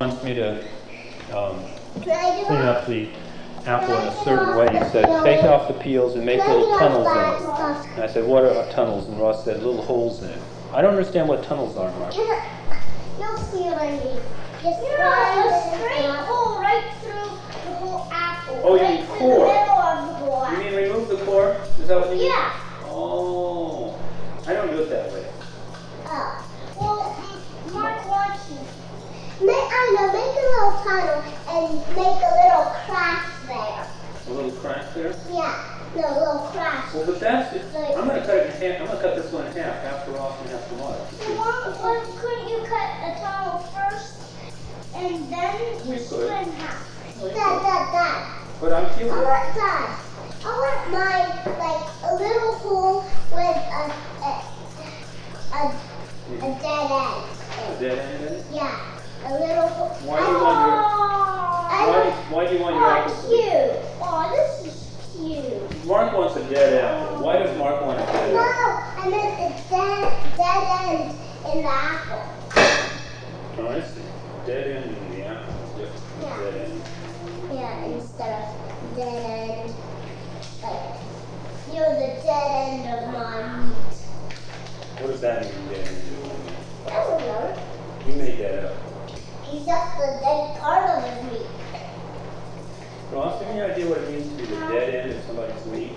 wants me to clean up the apple in a certain way. He said, take off the peels and make little tunnels in it. And I said, what are tunnels? And Ross said, little holes in it. I don't understand what tunnels are, Mark. You'll see what I mean. Just a straight hole right through the whole apple. Oh, you mean core? The middle of the whole apple. You mean remove the core? Is that what you mean? Yeah. Oh, I don't do it that way. Well, Mark wants you. Make a little tunnel and make a little crack there. A little crack there? Yeah, no, a little crack. Well, but that's it. I'm going to cut it in half. I'm going to cut this one in half for Ross and half for Mark. Well, couldn't you cut a tunnel first and then split in half? Dad. But I'm peeling. I want mine like a little hole with a dead end. A dead end in it? Yeah. A little hole. Why do you want your apple to be? Cute. Oh, this is cute. Mark wants a dead apple. Why does Mark want a dead apple? No, I meant a dead end in the apple. Oh, I see. Dead end in the apple. Yeah. Dead end. Yeah, instead of dead end. Like, the dead end of my meat. What does that mean, dead end? I don't know. You made that up. He's just the dead part of his meat. Ross, do you have any idea what it means to be the dead end of somebody's meat?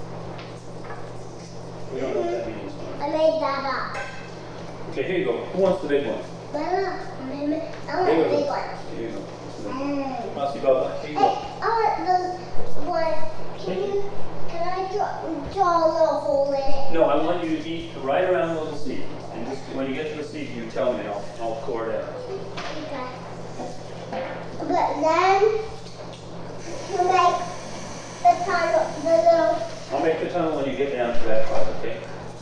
We don't know what that means. I made that up. Okay, here you go. Who wants the big one? I want the big one. Here you go. Mousy Bubba, here you go. I want the one. Can I draw a little hole in it? No, I want you to eat right around the little seed. And just when you get to the seed, you tell me and I'll core it out. Okay. But then you make the tunnel, the little. I'll make the tunnel when you get down to that part, okay?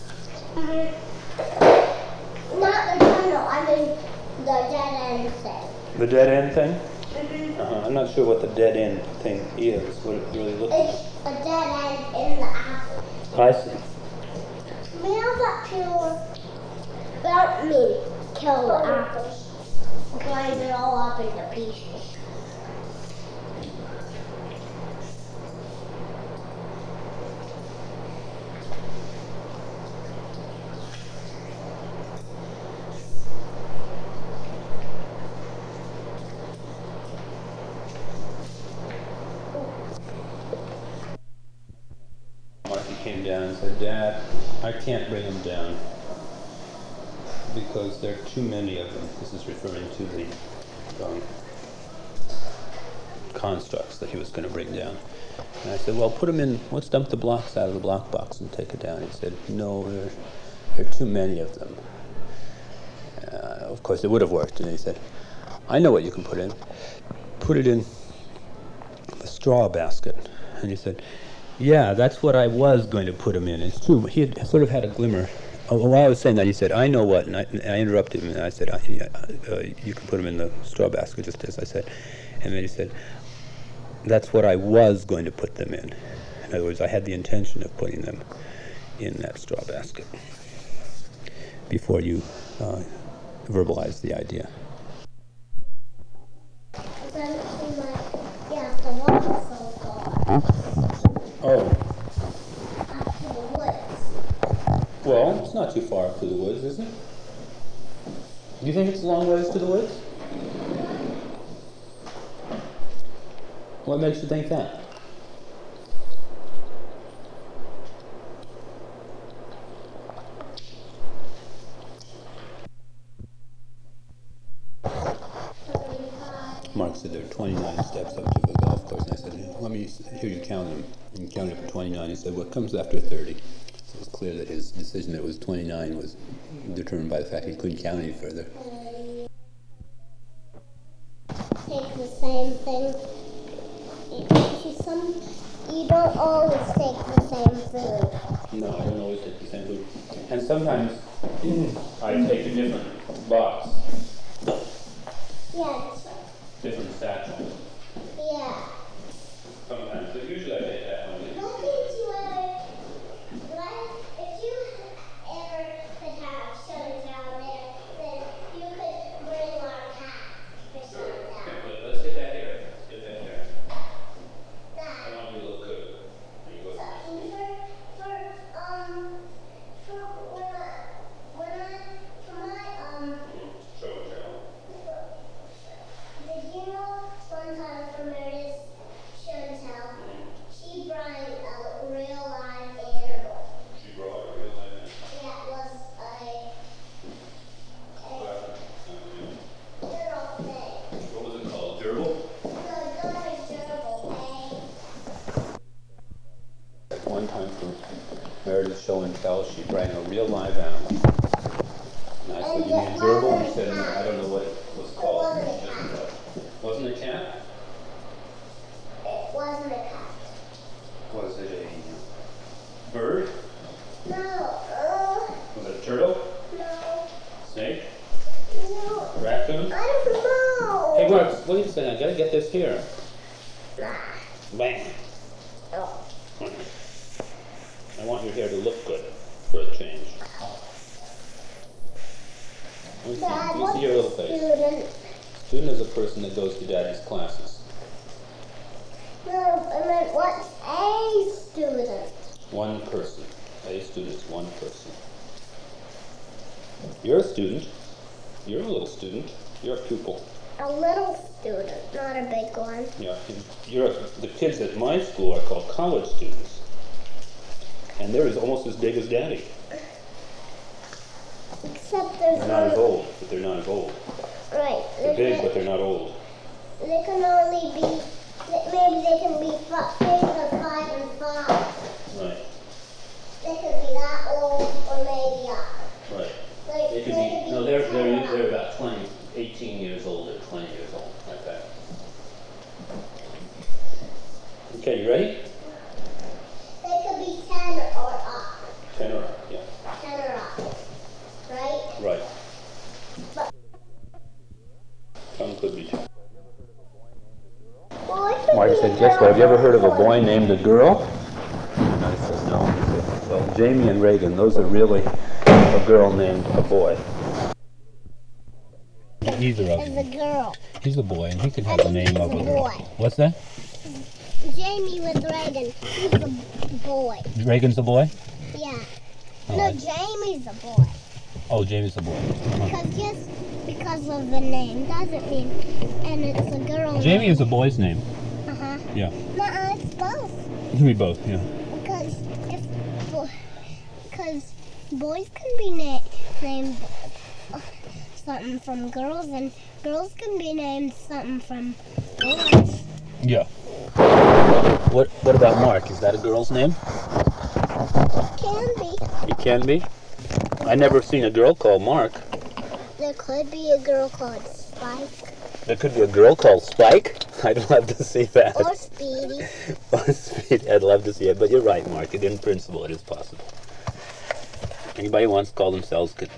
Not the tunnel, I mean the dead end thing. The dead end thing? I'm not sure what the dead end thing is, what it really looks like. It's a dead end in the apple. I see. Without me kill the apples. Grind it all up into pieces. Marky came down and said, Dad, I can't bring them down because there are too many of them. This is referring to the constructs that he was going to bring down. And I said, well, put them in, let's dump the blocks out of the block box and take it down. He said, no, there are too many of them. Of course, it would have worked. And he said, I know what you can put in. Put it in a straw basket. And he said, yeah, that's what I was going to put him in. It's true. He had sort of had a glimmer. While I was saying that, he said, I know what. And I interrupted him, and I said, you can put him in the straw basket, just as I said. And then he said, that's what I was going to put them in. In other words, I had the intention of putting them in that straw basket before you verbalized the idea. Oh. After the woods. Well, it's not too far up to the woods, is it? Do you think it's a long ways to the woods? What makes you think that? Mark said there are 29 steps up to the golf course, and I said, let me hear you count them. And he counted up to 29. He said, what comes after 30? So it was clear that his decision that it was 29 was determined by the fact he couldn't count any further. Take the same thing. You don't always take the same food. No, I don't always take the same food. And sometimes I take a different box. Yeah, that's right. Different satchel. Yeah. Sometimes, but usually I take that one. If you ever could have shows down there, then you could bring our cat for some. until she brought a real live animal. And I said, you mean gerbil? He said, no, I don't know what it was called. Wasn't a cat? It wasn't a cat. Was it a bird? No. Was it a turtle? No. Snake? No. Raccoon? I don't know. Hey, Mark, wait a second. I gotta get this here. Bang. Oh. I want your hair to look good for a change. Let me see your little face. Student. Student is a person that goes to Daddy's classes. No, I meant what's a student? One person. A student is one person. You're a student. You're a little student. You're a pupil. A little student, not a big one. Yeah. The kids at my school are called college students. And they're almost as big as Daddy. Except there's They're not as old, but they're not as old. Right. They're big, but they're not old. They can only be, maybe they can be bigger 5 and 5. Right. They could be that old or maybe up. Right. Like, They could be, no, they're about 20, 18 years old or 20 years old, like that. Okay, you ready? They could be 10 or up. 10 or up, yeah. 10 or up. Right? Right. But Some could be 10. boy could Marty be said, a guess girl what, have you ever heard of a or boy named a girl? And I said, no. He said, well, Jamie and Reagan, those are really a girl named a boy. Either of Is them. a girl. He's a boy, and he can have the name of a girl. Boy. What's that? Jamie with Reagan. He's a boy. Reagan's a boy? Yeah. Oh, No, I- Jamie's a boy. Oh, Jamie's a boy. Uh-huh. Because just because of the name doesn't mean, and it's a girl. Jamie is a boy's name. Uh-huh. Yeah. Nuh-uh, it's both. It can be both, yeah. Because because boys can be named something from girls, and girls can be named something from boys. Yeah. What about Mark? Is that a girl's name? Can be. It can be. I never seen a girl called Mark. There could be a girl called Spike There could be a girl called Spike. I'd love to see that. or Speedy. Or Speed. I'd love to see it, but you're right, Mark. In principle, it is possible. Anybody who wants to call themselves could.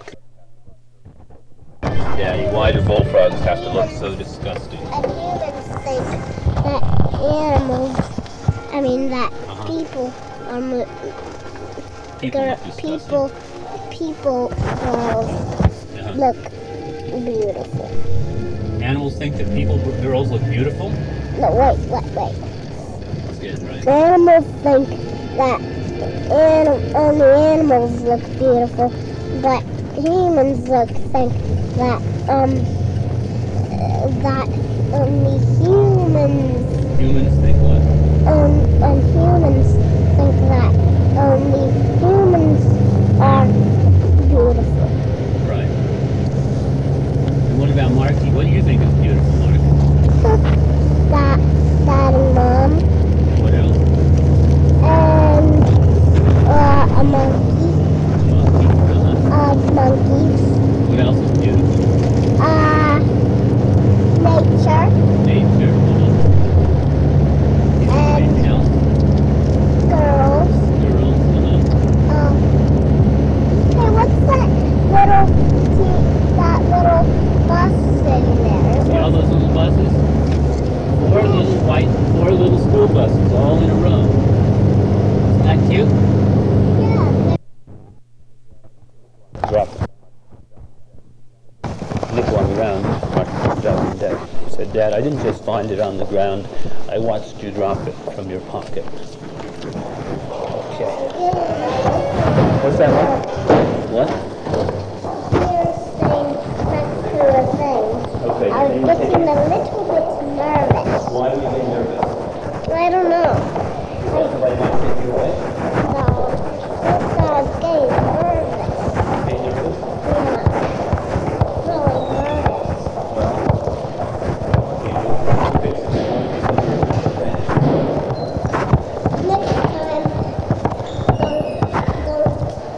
Yeah, you wider bullfrogs have to look so disgusting. And humans think that animals, Uh-huh. people are People look disgusting. people Uh-huh. look beautiful. Animals think that girls look beautiful? No, wait. That's good, right? Animals think that only animals look beautiful, but humans think that only humans Humans think what? humans think that only humans are beautiful. Right. And what about Marky? What do you think is beautiful, Mark? That dad and mom What else? and a monkey, Monkey. Uh-huh. monkeys, What else is beautiful? nature, Nature. Uh-huh. and Anything else? girls. Girls. Uh-huh. Hey, what's that little bus sitting there? See all those little buses? Four little school buses all in a row. Isn't that cute? Yeah. Drop nickel on the ground. Mark dropped it dead. He said, Dad, I didn't just find it on the ground. I watched you drop it from your pocket. Okay. What's that, Mark? What? You're staying next to a thing. Okay. I was getting a little bit nervous. Why are you getting nervous? I don't know. Somebody might take you away? No. Just I was getting nervous. Getting nervous? Yeah. Really nervous. Next time, don't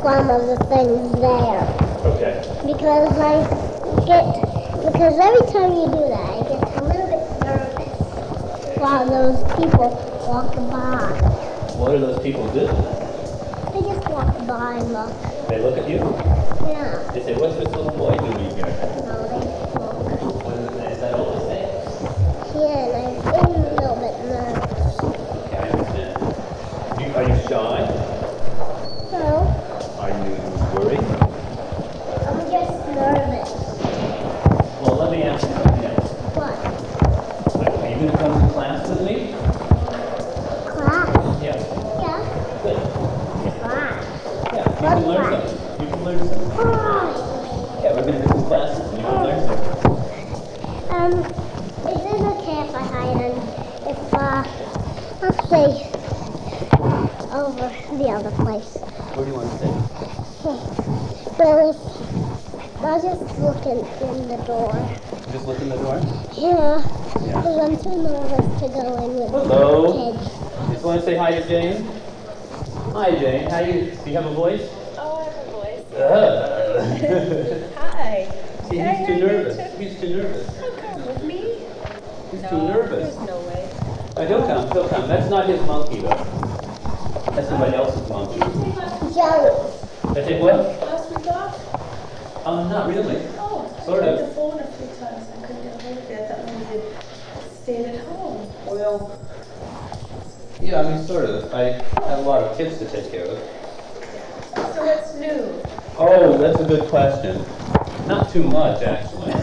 some of the things there. Okay. Because every time you do that, I get a little bit nervous while those people walk by. What do those people do? They just walk by and look. They look at you? Yeah. They say, what's this little boy doing here? No, they just look. Is that all they say? Yeah, and I'm feeling a little bit nervous. Okay, I understand. Are you shy? No, Are you worried? I'm just nervous. Well, let me ask you something else. What? Are you going to come to class with me? Class? Yeah. Yeah. Good. Class. Yeah, you can learn something. You can learn something. Alright. Yeah, we're going to do some classes and you can learn something. Is it okay if I hide in, I'll stay over the other place. Where do you want to stay? Well, I'll just look in the door. Just look in the door? Yeah, because I'm too nervous to go in with Hello. kids. You just want to say hi to Jane? Hi, Jane. Do you have a voice? Oh, I have a voice. Hi. Hi. See, he's too nervous. He's too nervous. He'll come with me. He's too nervous. There's no way. He'll come. He'll come. That's not his monkey, though. That's somebody else's monkey. Joey. That's it, what? Last week off? Not really. Oh, Sort I of. tried the phone a few times. I couldn't get a hold of you. I thought maybe you'd stayed at home. Well, yeah, I mean, sort of. I have a lot of kids to take care of. So what's new? Oh, that's a good question. Not too much, actually.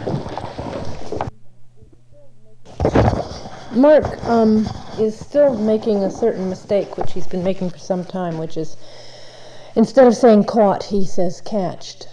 Mark is still making a certain mistake, which he's been making for some time, which is instead of saying caught, he says catched.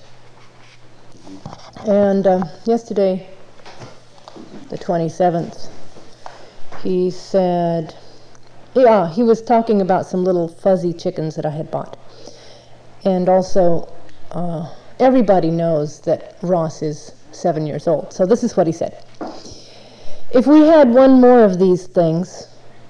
And yesterday, the 27th, he said, yeah, he was talking about some little fuzzy chickens that I had bought. And also, everybody knows that Ross is 7 years old. So this is what he said. If we had one more of these things,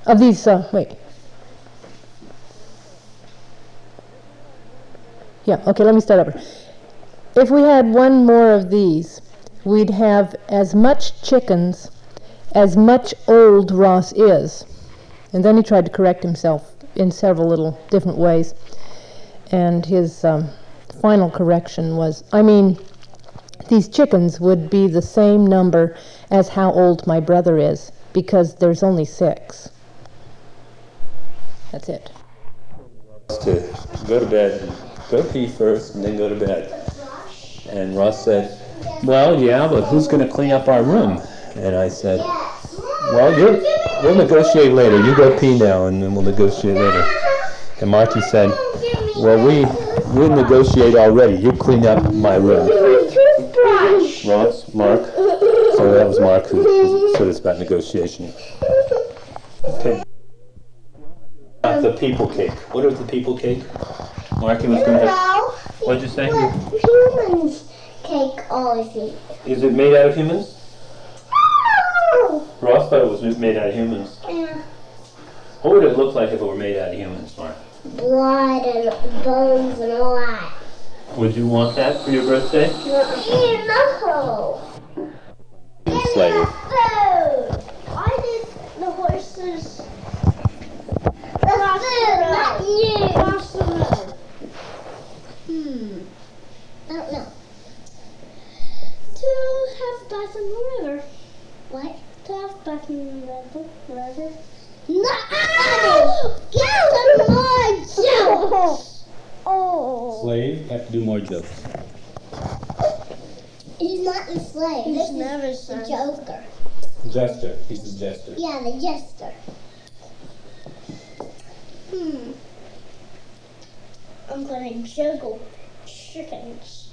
let me start over. If we had one more of these, we'd have as much chickens as much old Ross is. And then he tried to correct himself in several little different ways. And his final correction was, these chickens would be the same number as how old my brother is, because there's only 6. That's it. To go to bed, go pee first, and then go to bed. And Ross said, well, yeah, but who's going to clean up our room? And I said, well, we'll negotiate later. You go pee now, and then we'll negotiate later. And Marty said, well, we'll negotiate already. You clean up my room. Ross, Mark. So that was Mark who said it's about negotiation. Okay. The people cake. What is the people cake? Marky was going to have... What'd you say? Humans cake always eat. Is it made out of humans? Ross thought it was made out of humans. Yeah. What would it look like if it were made out of humans, Mark? Blood and bones and all that. Would you want that for your birthday? No. Slave. Why did the horses... Not you. I don't know. To have bath in the river. What? To have bath in the river. No! Get some more jokes! Oh. Slave, have to do more jokes. He's not the slave. He's never the joker. Jester. He's the jester. Yeah, the jester. I'm gonna juggle chickens.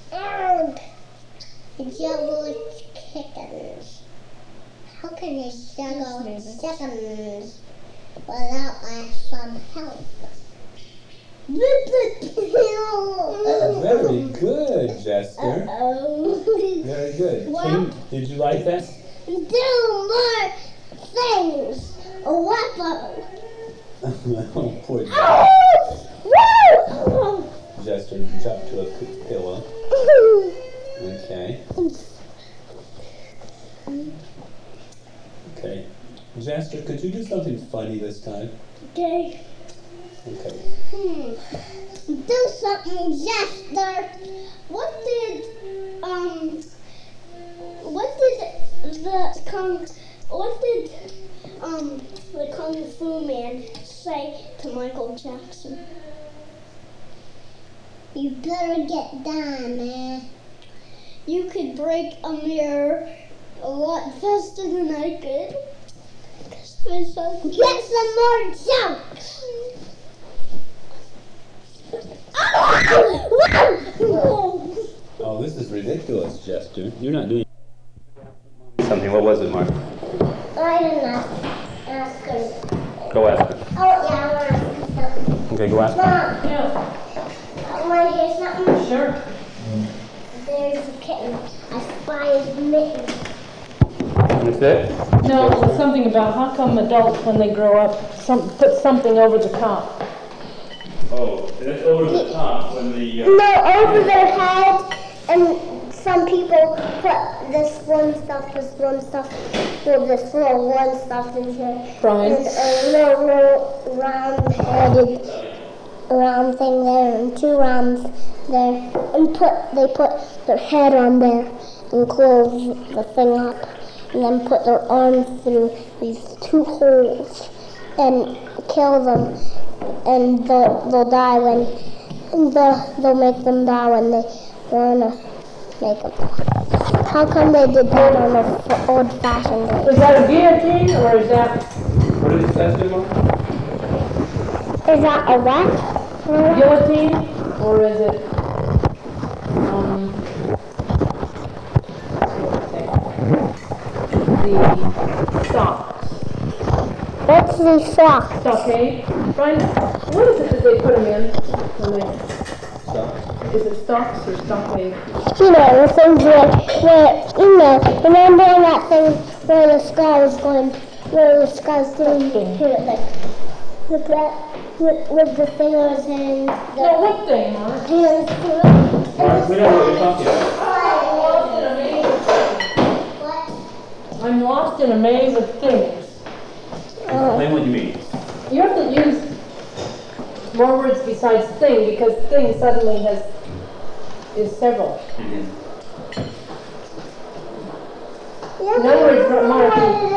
Juggle chickens. How can you juggle chickens without some help? Very good, Jester. Very good. Well, Did you like that? Do more things. A weapon. Oh, poor Jester. Jester jump to a pillow. Okay. Okay. Jester, could you do something funny this time? Okay. Okay. Do something, Jester. What did the Kung Fu Man say to Michael Jackson? You better get down, man. You could break a mirror a lot faster than I could. Get some more jokes. Oh, this is ridiculous, Jester. You're not doing something. What was it, Mark? I didn't ask her. Go ask her. Oh, yeah, I want to ask her something. Okay, go ask her. Mom, Yeah, I want to hear something. sure. There's a kitten. I spy his mitten. That's it? No, it was something about how come adults, when they grow up, put something over the top. Oh, that's over the top when the... No, over their head, and some people put this one stuff, well, this little one stuff in here. Brian? And a little round-headed round thing there, and two rounds there, and they put their head on there and close the thing up, and then put their arms through these two holes and kill them, and they'll die when they'll make them die when they wanna make them. How come they did that on the old-fashioned way? Is that a guillotine, or is that What did it say, Mark? Is that a what? guillotine, or is it, the stocks? What's the sock? Stockade? Brian, what is it that they put them in? Is it stocks or stockade? You know, the things remember that thing where the sky was going, where the sky's doing here, like, with the fingers and No, what thing, Mark? hands through it. Mark, we know what you're talking about. What? I'm lost in a maze of things. Explain what you mean. You have to use more words besides thing, because thing suddenly is several. Yeah, In other words, Mark,